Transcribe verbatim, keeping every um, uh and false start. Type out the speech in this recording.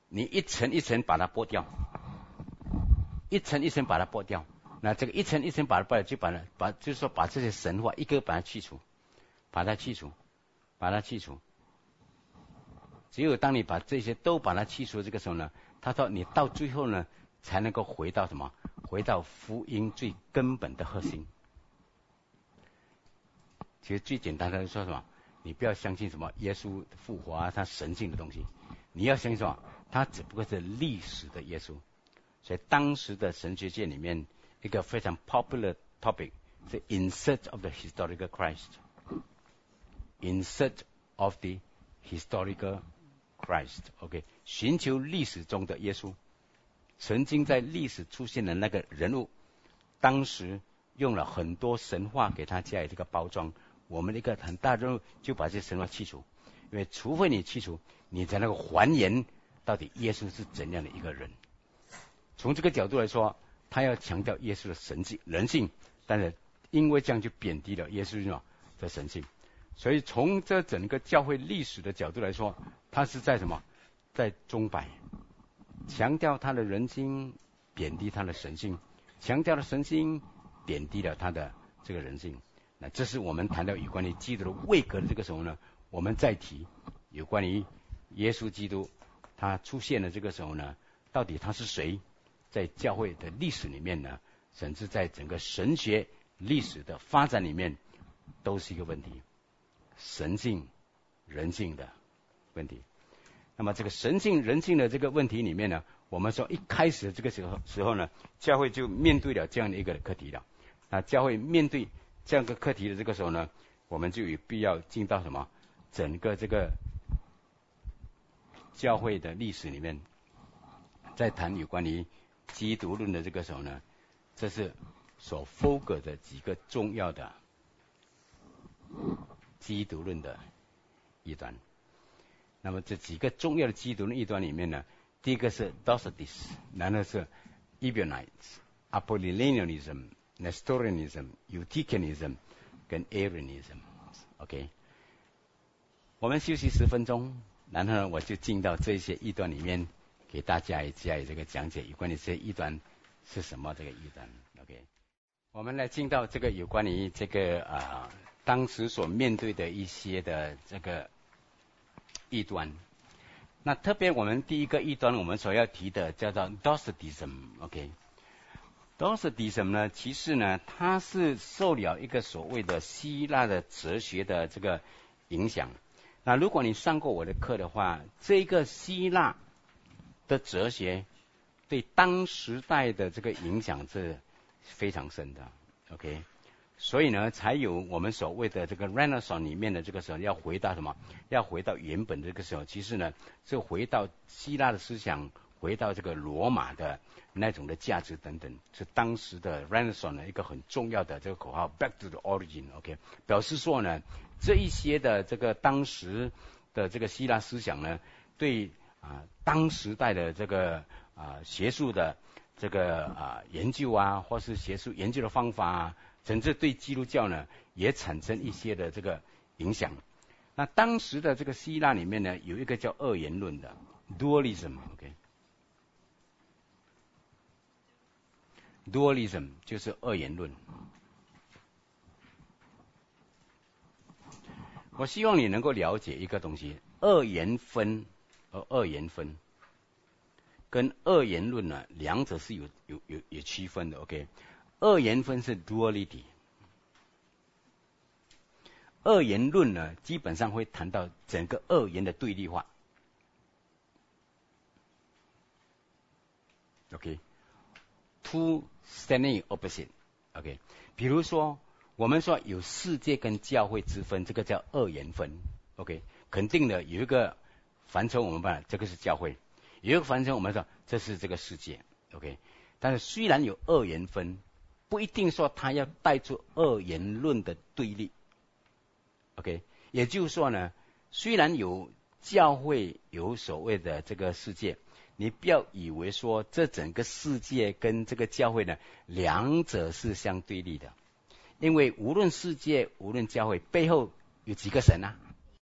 你一层一层把它剥掉，一层一层把它剥掉。那这个一层一层把它剥掉，就把它把就是说把这些神话一个把它去除，把它去除，把它去除。只有当你把这些都把它去除这个时候呢，他说你到最后呢，才能够回到什么？回到福音最根本的核心。其实最简单的说什么？你不要相信什么耶稣复活啊，他神性的东西。你要相信什么？他只不过是历史的耶稣。所以当时的神学界里面一个非常 popular topic 是 in search of the historical Christ。in search of the historical Christ。OK， 寻求历史中的耶稣，曾经在历史出现的那个人物，当时用了很多神话给他加以这个包装。我们的一个很大任务就把这神话去除，因为除非你去除，你才能够还原到底耶稣是怎样的一个人。从这个角度来说，他要强调耶稣的神性、人性，但是因为这样就贬低了耶稣的神性。所以从这整个教会历史的角度来说，他是在什么？在钟摆，强调他的人性，贬低他的神性；强调了神性，贬低了他的这个人性。那这是我们谈到有关于基督的位格的这个时候呢，我们再提有关于耶稣基督他出现的这个时候呢，到底他是谁？在教会的历史里面呢，甚至在整个神学历史的发展里面，都是一个问题，神性、人性的问题。那么这个神性、人性的这个问题里面呢，我们说一开始的这个时候时候呢，教会就面对了这样的一个课题了。那教会面对这样一个课题的这个时候呢，我们就有必要进到什么？整个这个教会的历史里面，在谈有关于基督论的这个时候呢，这是所 focus 的几个重要的基督论的异端。那么这几个重要的基督论异端里面呢，第一个是 Docetism， 然后是 Ebionites、Apollinarianism、Nestorianism、Eutychianism 跟 Arianism。OK， 我们休息十分钟，然后呢，我就进到这些异端里面，给大家加以这个讲解，有关于这些异端是什么这个异端。OK， 我们来进到这个有关于这个啊、呃、当时所面对的一些的这个异端。那特别我们第一个异端，我们所要提的叫做 Docetism。OK，Docetism 呢，其实呢，它是受了一个所谓的希腊的哲学的这个影响。那如果你上过我的课的话，这个希腊的哲学对当时代的这个影响是非常深的。OK， 所以呢，才有我们所谓的这个 Renaissance 里面的这个时候要回到什么？要回到原本的这个时候，其实呢，是回到希腊的思想，回到这个罗马的那种的价值等等，是当时的 Renaissance 的一个很重要的这个口号 ，Back to the origin。OK， 表示说呢，这一些的这个当时的这个希腊思想呢，对啊当时代的这个啊学术的这个啊研究啊，或是学术研究的方法啊，甚至对基督教呢也产生一些的这个影响。那当时的这个希腊里面呢，有一个叫二元论的 dualism。OK，dualism 就是二元论。我希望你能够了解一个东西，二元分和二元分跟二元论呢，两者是有有有有区分的。OK， 二元分是 duality。二元论呢，基本上会谈到整个二元的对立化。OK，two standing opposite。OK， 比如说我们说有世界跟教会之分，这个叫二元分。OK， 肯定的有一个范畴我们把这个是教会，有一个范畴我们说这是这个世界。OK， 但是虽然有二元分，不一定说它要带出二元论的对立。OK， 也就是说呢，虽然有教会有所谓的这个世界，你不要以为说这整个世界跟这个教会呢，两者是相对立的。因为无论世界无论教会背后有几个神啊？